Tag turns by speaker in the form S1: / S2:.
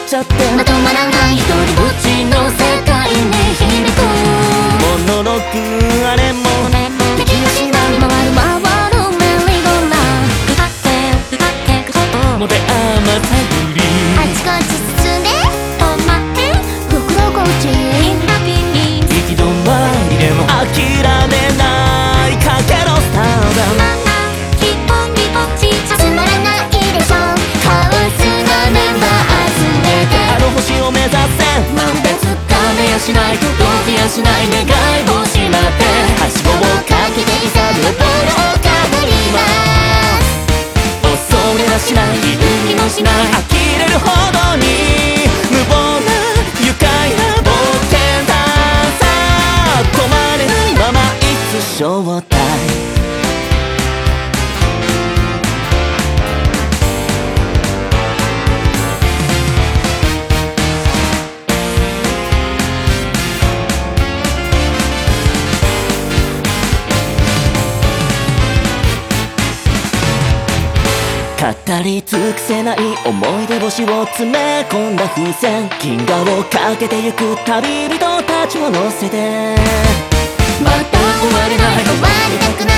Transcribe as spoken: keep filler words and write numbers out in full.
S1: ちゃって
S2: まとまらない一人ぼっちの世界に響く
S1: モノローグあれもできやしない
S2: 回る回るメリーゴーランド歌って歌ってこと
S1: 持て余さぐり
S2: あちこち進んで止まって袋こっちみんなピン
S1: 行き止まりでも諦めないかけろスターだ
S2: 一本にぼっちつまらないでしょカオスなメンバー集めて
S1: あの星を目指せ
S2: なんでつかめやしない届きやしない願い星まではしごをかけていざるボールをかぶります
S1: 恐れはしない
S2: 意味もしない
S1: 呆れるほどに無謀な愉快な冒険ださあ止まれないままいつ正体語り尽くせない思い出星を詰め込んだ風船銀河をかけてゆく旅人たちを乗せて
S2: また終われない終わりたくない